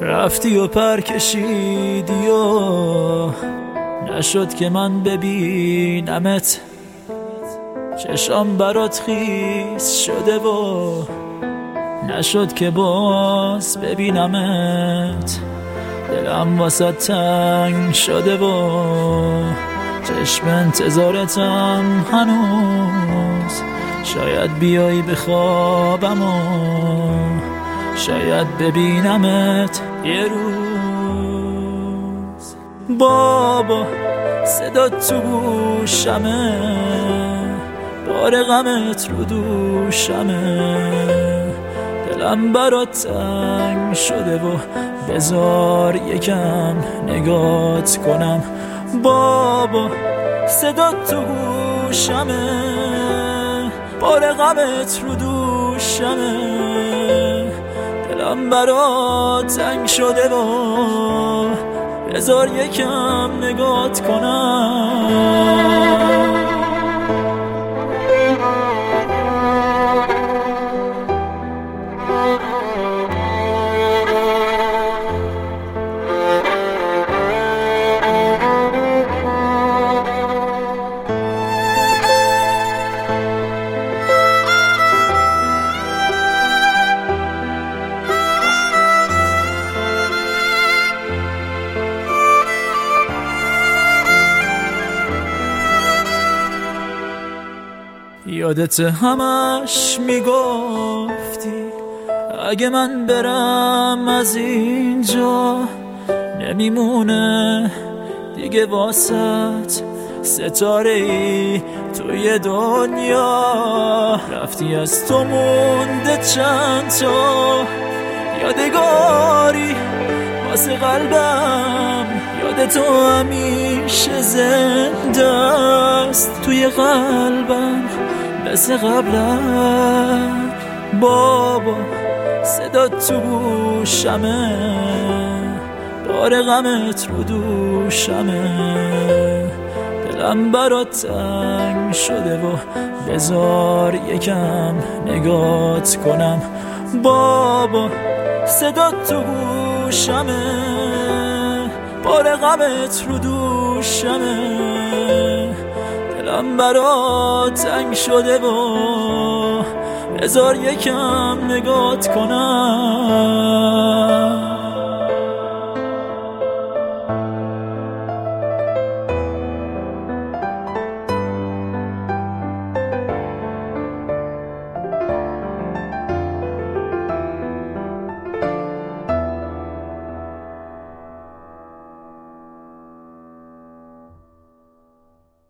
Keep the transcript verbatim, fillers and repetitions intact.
رفتی و پر کشیدی و نشد که من ببینمت، چشام برات خیس شده و نشد که باز ببینمت. دلم واسه تنگ شده و چشم انتظارتم هنوز. شاید بیایی بخوابم و شاید ببینمت یه روز. بابا صدا تو گوشمه، بار غمت رو دوشمه. دلم برات تنگ شده و بذار یکم نگات کنم. بابا صدا تو گوشمه، بار غمت رو دوشمه. دلم برات تنگ شده و بذار یکم نگات کنم. یادت همش میگفتی اگه من برم از اینجا نمیمونه دیگه واسط ستاره ای توی دنیا. رفتی از تو مونده چند تا یادگاری واسه قلبم. یاد تو همیشه زنده است توی قلبم مثل قبلم. بابا صدا تو گوشمه، بار غمت رو دوشمه. دلم برات تنگ شده و بذار یکم نگات کنم. بابا صدا تو گوشمه، بار غمت رو دوشمه. دلم برات تنگ شده و بذار یکم نگات کنم.